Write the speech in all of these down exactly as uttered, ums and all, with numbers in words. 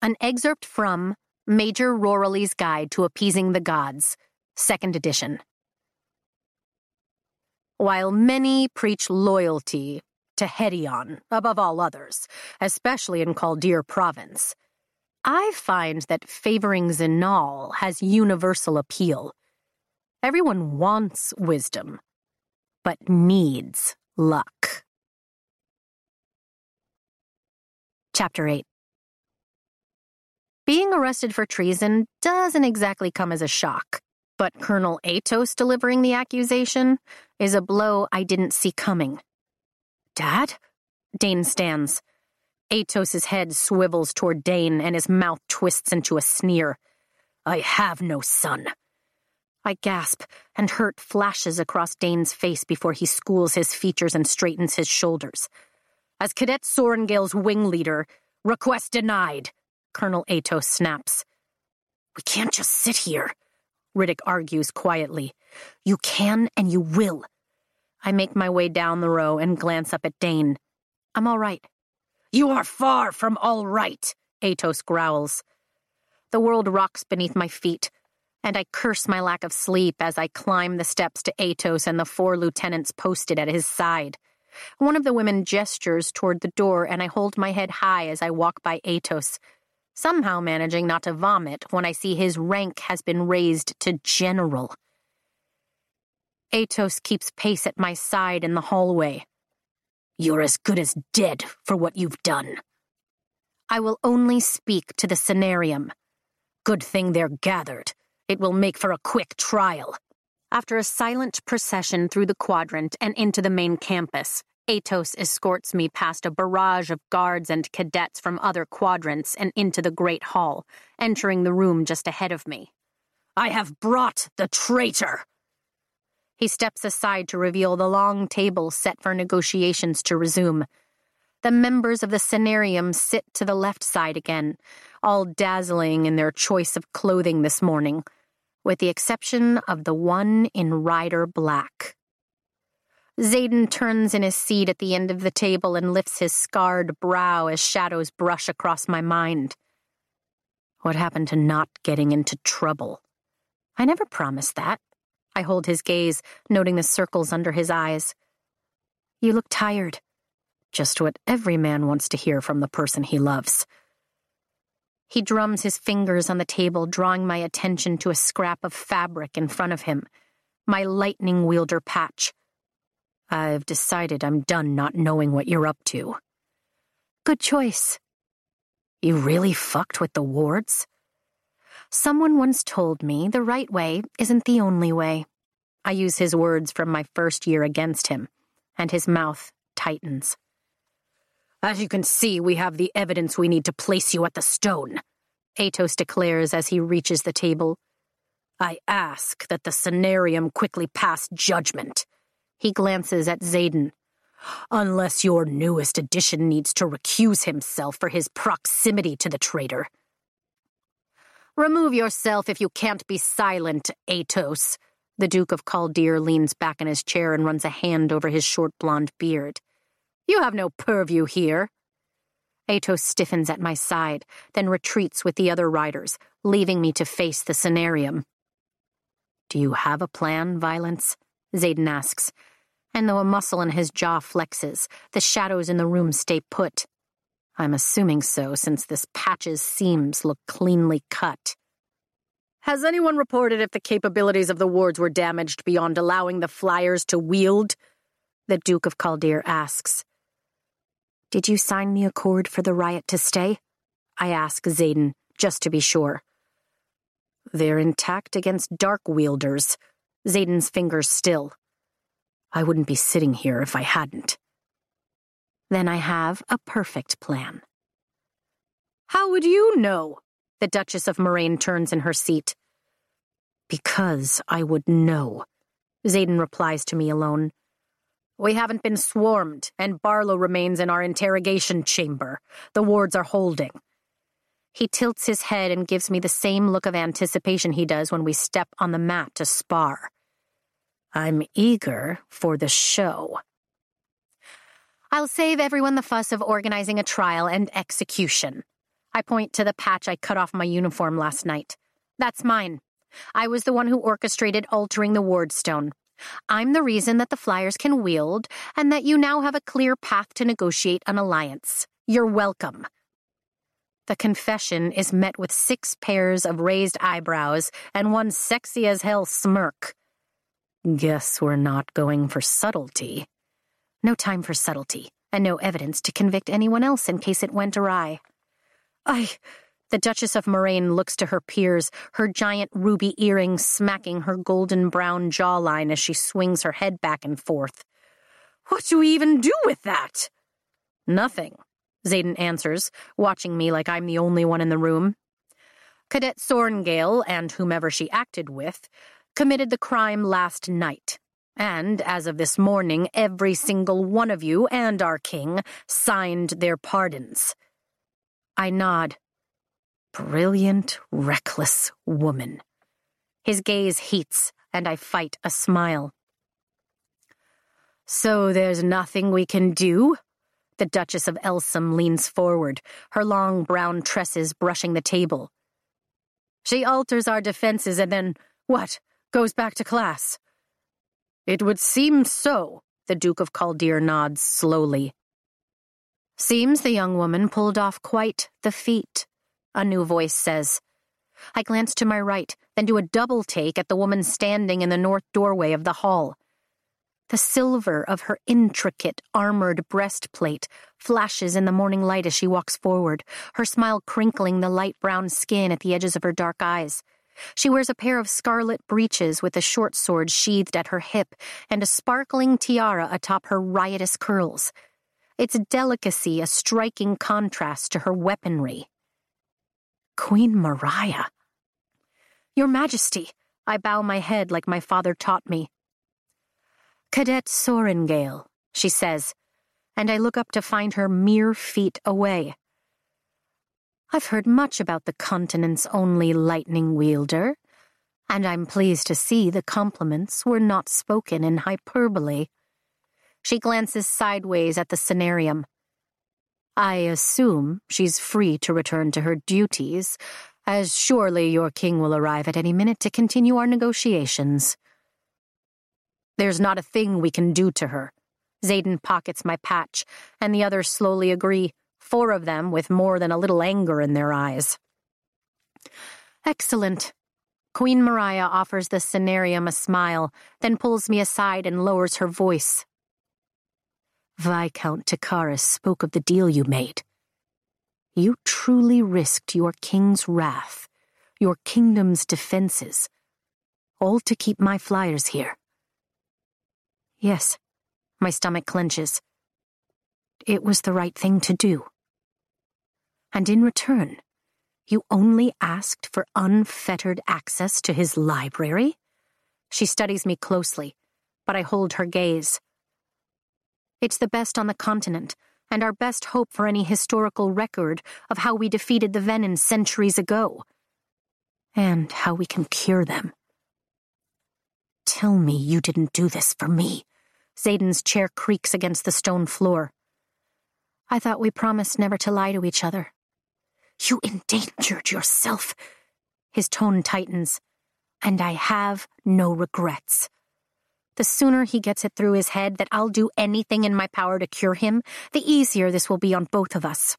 An excerpt from Major Rorley's Guide to Appeasing the Gods, second edition. While many preach loyalty to Hedion above all others, especially in Kaldir province, I find that favoring Zinal has universal appeal. Everyone wants wisdom, but needs luck. Chapter eight. Being arrested for treason doesn't exactly come as a shock, but Colonel Atos delivering the accusation is a blow I didn't see coming. Dad? Dane stands. Atos's head swivels toward Dane and his mouth twists into a sneer. I have no son. I gasp, and hurt flashes across Dane's face before he schools his features and straightens his shoulders. As Cadet Sorengale's wing leader, request denied, Colonel Atos snaps. We can't just sit here, Riddick argues quietly. You can and you will. I make my way down the row and glance up at Dane. I'm all right. You are far from all right, Atos growls. The world rocks beneath my feet, and I curse my lack of sleep as I climb the steps to Atos and the four lieutenants posted at his side. One of the women gestures toward the door, and I hold my head high as I walk by Atos, somehow managing not to vomit when I see his rank has been raised to general. Atos keeps pace at my side in the hallway. You're as good as dead for what you've done. I will only speak to the Cenarium. Good thing they're gathered. It will make for a quick trial. After a silent procession through the quadrant and into the main campus, Atos escorts me past a barrage of guards and cadets from other quadrants and into the Great Hall, entering the room just ahead of me. I have brought the traitor! He steps aside to reveal the long table set for negotiations to resume. The members of the Cenarium sit to the left side again, all dazzling in their choice of clothing this morning, with the exception of the one in Rider Black. Xaden turns in his seat at the end of the table and lifts his scarred brow as shadows brush across my mind. What happened to not getting into trouble? I never promised that. I hold his gaze, noting the circles under his eyes. You look tired. Just what every man wants to hear from the person he loves. He drums his fingers on the table, drawing my attention to a scrap of fabric in front of him, my lightning wielder patch. I've decided I'm done not knowing what you're up to. Good choice. You really fucked with the wards? Someone once told me the right way isn't the only way. I use his words from my first year against him, and his mouth tightens. As you can see, we have the evidence we need to place you at the stone, Atos declares as he reaches the table. I ask that the Cenarium quickly pass judgment. He glances at Xaden. Unless your newest addition needs to recuse himself for his proximity to the traitor. Remove yourself if you can't be silent, Atos. The Duke of Kaldir leans back in his chair and runs a hand over his short blonde beard. You have no purview here. Atos stiffens at my side, then retreats with the other riders, leaving me to face the Cenarium. Do you have a plan, Violence? Xaden asks, and though a muscle in his jaw flexes, the shadows in the room stay put. I'm assuming so, since this patch's seams look cleanly cut. Has anyone reported if the capabilities of the wards were damaged beyond allowing the flyers to wield? The Duke of Kaldir asks. Did you sign the accord for the riot to stay? I ask Xaden, just to be sure. They're intact against dark wielders. Xaden's fingers still. I wouldn't be sitting here if I hadn't. Then I have a perfect plan. How would you know? The Duchess of Moraine turns in her seat. Because I would know, Xaden replies to me alone. We haven't been swarmed, and Barlow remains in our interrogation chamber. The wards are holding. He tilts his head and gives me the same look of anticipation he does when we step on the mat to spar. I'm eager for the show. I'll save everyone the fuss of organizing a trial and execution. I point to the patch I cut off my uniform last night. That's mine. I was the one who orchestrated altering the Wardstone. I'm the reason that the Flyers can wield, and that you now have a clear path to negotiate an alliance. You're welcome. The confession is met with six pairs of raised eyebrows and one sexy-as-hell smirk. Guess we're not going for subtlety. No time for subtlety, and no evidence to convict anyone else in case it went awry. I... The Duchess of Moraine looks to her peers, her giant ruby earrings smacking her golden-brown jawline as she swings her head back and forth. What do we even do with that? Nothing, Xaden answers, watching me like I'm the only one in the room. Cadet Sorengale, and whomever she acted with, committed the crime last night. And, as of this morning, every single one of you and our king signed their pardons. I nod. Brilliant, reckless woman. His gaze heats, and I fight a smile. So there's nothing we can do? The Duchess of Elsum leans forward, her long brown tresses brushing the table. She alters our defenses and then, what, goes back to class? It would seem so, the Duke of Caldeer nods slowly. Seems the young woman pulled off quite the feat, a new voice says. I glance to my right, then do a double take at the woman standing in the north doorway of the hall. The silver of her intricate, armored breastplate flashes in the morning light as she walks forward, her smile crinkling the light brown skin at the edges of her dark eyes. She wears a pair of scarlet breeches with a short sword sheathed at her hip and a sparkling tiara atop her riotous curls. Its delicacy a striking contrast to her weaponry. Queen Mariah. Your Majesty, I bow my head like my father taught me. Cadet Sorengale, she says, and I look up to find her mere feet away. I've heard much about the continent's only lightning wielder, and I'm pleased to see the compliments were not spoken in hyperbole. She glances sideways at the cenarium. I assume she's free to return to her duties, as surely your king will arrive at any minute to continue our negotiations. There's not a thing we can do to her. Xaden pockets my patch, and the others slowly agree, four of them with more than a little anger in their eyes. Excellent. Queen Mariah offers the cenarium a smile, then pulls me aside and lowers her voice. Viscount Takaris spoke of the deal you made. You truly risked your king's wrath, your kingdom's defenses, all to keep my Flyers here. Yes, my stomach clenches. It was the right thing to do. And in return, you only asked for unfettered access to his library? She studies me closely, but I hold her gaze. It's the best on the continent, and our best hope for any historical record of how we defeated the Venin centuries ago. And how we can cure them. Tell me you didn't do this for me. Xaden's chair creaks against the stone floor. I thought we promised never to lie to each other. You endangered yourself. His tone tightens. And I have no regrets. The sooner he gets it through his head that I'll do anything in my power to cure him, the easier this will be on both of us.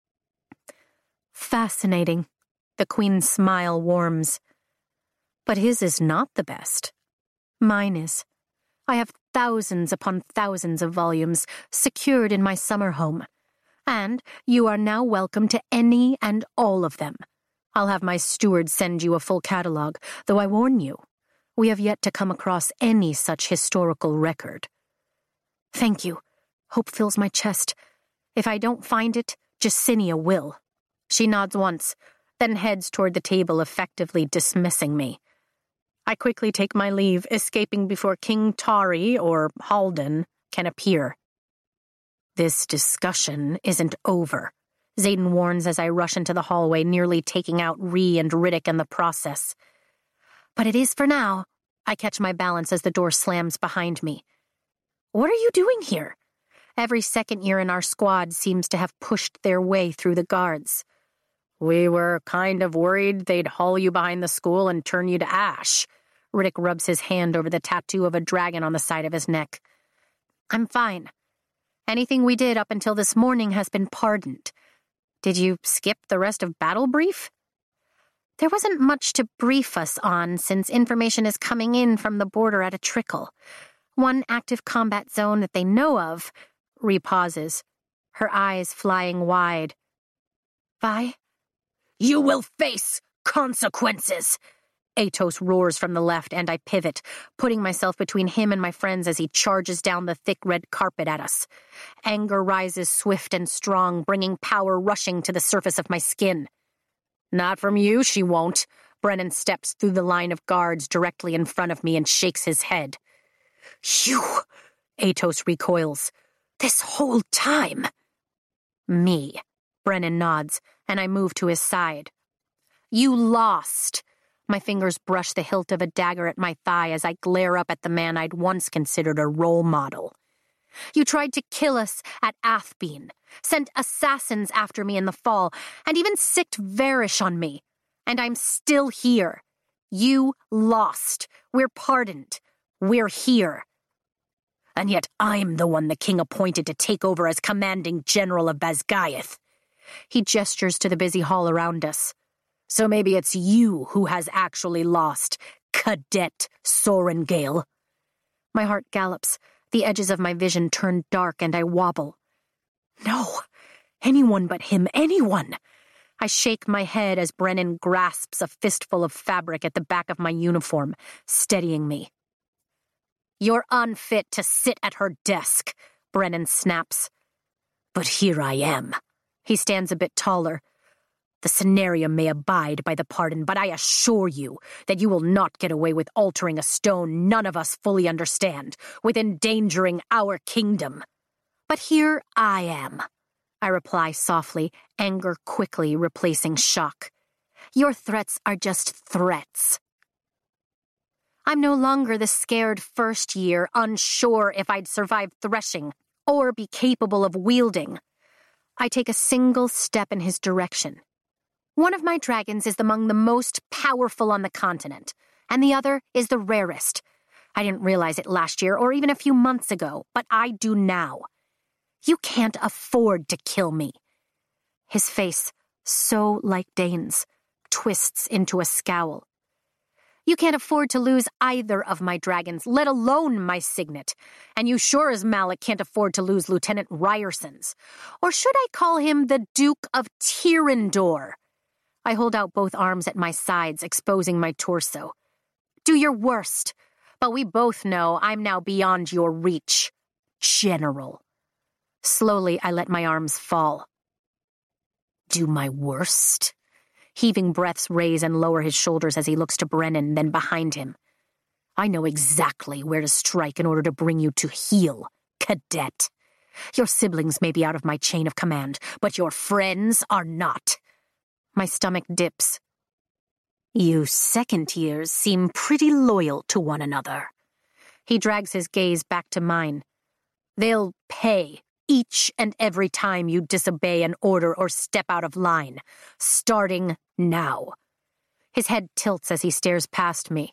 Fascinating. The Queen's smile warms. But his is not the best. Mine is. I have thousands upon thousands of volumes secured in my summer home. And you are now welcome to any and all of them. I'll have my steward send you a full catalog, though I warn you, we have yet to come across any such historical record. Thank you. Hope fills my chest. If I don't find it, Jesinia will. She nods once, then heads toward the table, effectively dismissing me. I quickly take my leave, escaping before King Tari, or Halden, can appear. This discussion isn't over, Xaden warns as I rush into the hallway, nearly taking out Ree and Riddick in the process. But it is for now. I catch my balance as the door slams behind me. What are you doing here? Every second year in our squad seems to have pushed their way through the guards. We were kind of worried they'd haul you behind the school and turn you to ash. Riddick rubs his hand over the tattoo of a dragon on the side of his neck. I'm fine. Anything we did up until this morning has been pardoned. Did you skip the rest of Battle Brief? There wasn't much to brief us on, since information is coming in from the border at a trickle. One active combat zone that they know of. Ree pauses, her eyes flying wide. Vi? You will face consequences! Atos roars from the left, and I pivot, putting myself between him and my friends as he charges down the thick red carpet at us. Anger rises swift and strong, bringing power rushing to the surface of my skin. Not from you, she won't. Brennan steps through the line of guards directly in front of me and shakes his head. You! Atos recoils. This whole time! Me. Brennan nods, and I move to his side. You lost! My fingers brush the hilt of a dagger at my thigh as I glare up at the man I'd once considered a role model. You tried to kill us at Athbeen, sent assassins after me in the fall, and even sicked Varish on me. And I'm still here. You lost. We're pardoned. We're here. And yet I'm the one the king appointed to take over as commanding general of Basgiath. He gestures to the busy hall around us. So maybe it's you who has actually lost, Cadet Sorengale. My heart gallops. The edges of my vision turn dark and I wobble. No, anyone but him, anyone. I shake my head as Brennan grasps a fistful of fabric at the back of my uniform, steadying me. You're unfit to sit at her desk, Brennan snaps. But here I am. He stands a bit taller. The Cenarium may abide by the pardon, but I assure you that you will not get away with altering a stone none of us fully understand, with endangering our kingdom. But here I am, I reply softly, anger quickly replacing shock. Your threats are just threats. I'm no longer the scared first year, unsure if I'd survive threshing or be capable of wielding. I take a single step in his direction. One of my dragons is among the most powerful on the continent, and the other is the rarest. I didn't realize it last year or even a few months ago, but I do now. You can't afford to kill me. His face, so like Dane's, twists into a scowl. You can't afford to lose either of my dragons, let alone my signet. And you sure as Malik can't afford to lose Lieutenant Ryerson's. Or should I call him the Duke of Tyrandor? I hold out both arms at my sides, exposing my torso. Do your worst, but we both know I'm now beyond your reach. General. Slowly, I let my arms fall. Do my worst? Heaving breaths raise and lower his shoulders as he looks to Brennan, then behind him. I know exactly where to strike in order to bring you to heel, Cadet. Your siblings may be out of my chain of command, but your friends are not. My stomach dips. You second-tiers seem pretty loyal to one another. He drags his gaze back to mine. They'll pay each and every time you disobey an order or step out of line, starting now. His head tilts as he stares past me.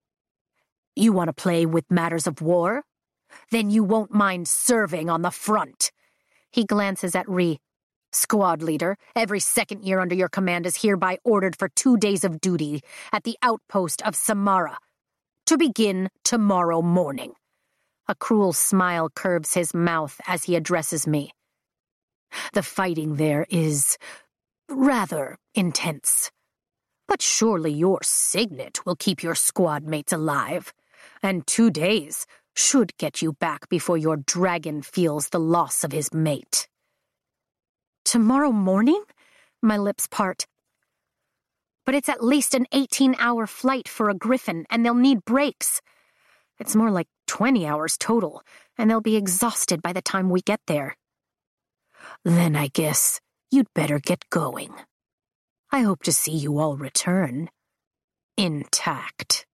You want to play with matters of war? Then you won't mind serving on the front. He glances at Ree. Squad leader, every second year under your command is hereby ordered for two days of duty at the outpost of Samara, to begin tomorrow morning. A cruel smile curves his mouth as he addresses me. The fighting there is rather intense. But surely your signet will keep your squad mates alive, and two days should get you back before your dragon feels the loss of his mate. Tomorrow morning? My lips part. But it's at least an eighteen-hour flight for a griffin, and they'll need breaks. It's more like twenty hours total, and they'll be exhausted by the time we get there. Then I guess you'd better get going. I hope to see you all return intact.